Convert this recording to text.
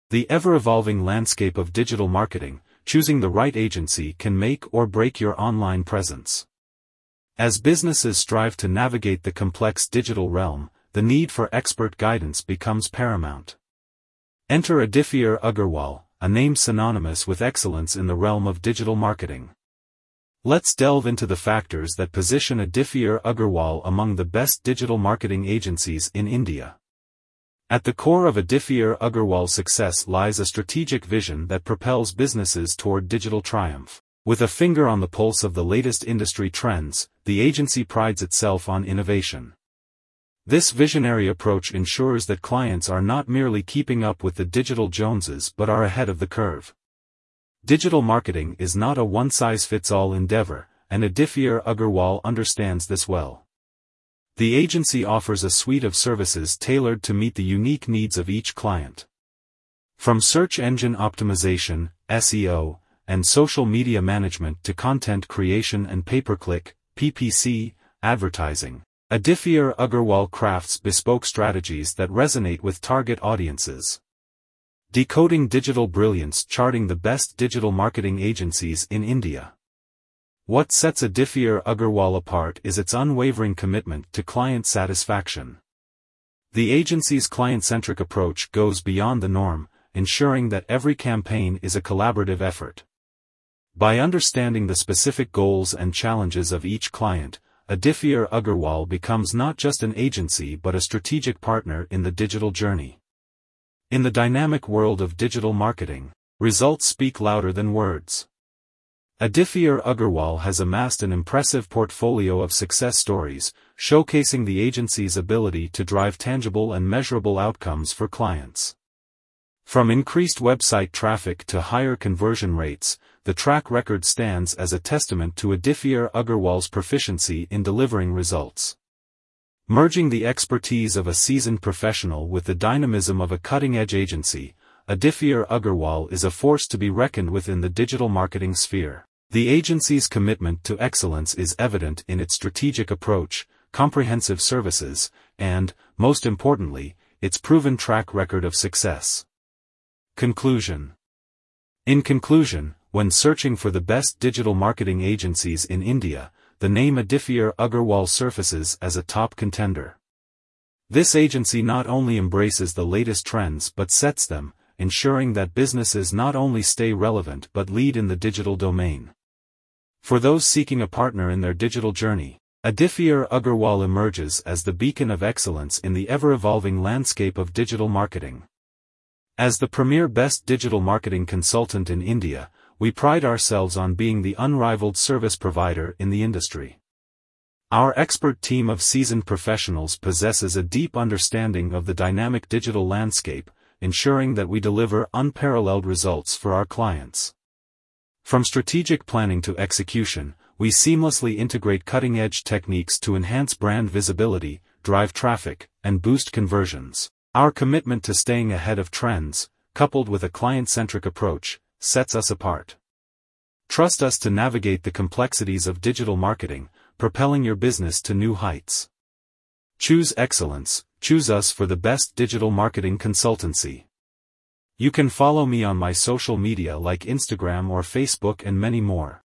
The ever-evolving landscape of digital marketing, choosing the right agency can make or break your online presence. As businesses strive to navigate the complex digital realm, the need for expert guidance becomes paramount. Enter Aditya Agarwal, a name synonymous with excellence in the realm of digital marketing. Let's delve into the factors that position Aditya Agarwal among the best digital marketing agencies in India. At the core of Aditya Agarwal's success lies a strategic vision that propels businesses toward digital triumph. With a finger on the pulse of the latest industry trends, the agency prides itself on innovation. This visionary approach ensures that clients are not merely keeping up with the digital Joneses but are ahead of the curve. Digital marketing is not a one-size-fits-all endeavor, and Aditya Agarwal understands this well. The agency offers a suite of services tailored to meet the unique needs of each client. From search engine optimization, SEO, and social media management to content creation and pay-per-click, PPC, advertising, Aditya Agarwal crafts bespoke strategies that resonate with target audiences. Decoding digital brilliance, charting the best digital marketing agencies in India. What sets Aditya Agarwal apart is its unwavering commitment to client satisfaction. The agency's client-centric approach goes beyond the norm, ensuring that every campaign is a collaborative effort. By understanding the specific goals and challenges of each client, Aditya Agarwal becomes not just an agency but a strategic partner in the digital journey. In the dynamic world of digital marketing, results speak louder than words. Aditya Agarwal has amassed an impressive portfolio of success stories, showcasing the agency's ability to drive tangible and measurable outcomes for clients. From increased website traffic to higher conversion rates, the track record stands as a testament to Aditya Agarwal's proficiency in delivering results. Merging the expertise of a seasoned professional with the dynamism of a cutting-edge agency, Aditya Agarwal is a force to be reckoned with in the digital marketing sphere. The agency's commitment to excellence is evident in its strategic approach, comprehensive services, and, most importantly, its proven track record of success. Conclusion. In conclusion, when searching for the best digital marketing agencies in India, the name Aditya Agarwal surfaces as a top contender. This agency not only embraces the latest trends but sets them, ensuring that businesses not only stay relevant but lead in the digital domain. For those seeking a partner in their digital journey, Aditya Agarwal emerges as the beacon of excellence in the ever-evolving landscape of digital marketing. As the premier best digital marketing consultant in India, we pride ourselves on being the unrivaled service provider in the industry. Our expert team of seasoned professionals possesses a deep understanding of the dynamic digital landscape, ensuring that we deliver unparalleled results for our clients. From strategic planning to execution, we seamlessly integrate cutting-edge techniques to enhance brand visibility, drive traffic, and boost conversions. Our commitment to staying ahead of trends, coupled with a client-centric approach, sets us apart. Trust us to navigate the complexities of digital marketing, propelling your business to new heights. Choose excellence, choose us for the best digital marketing consultancy. You can follow me on my social media like Instagram or Facebook and many more.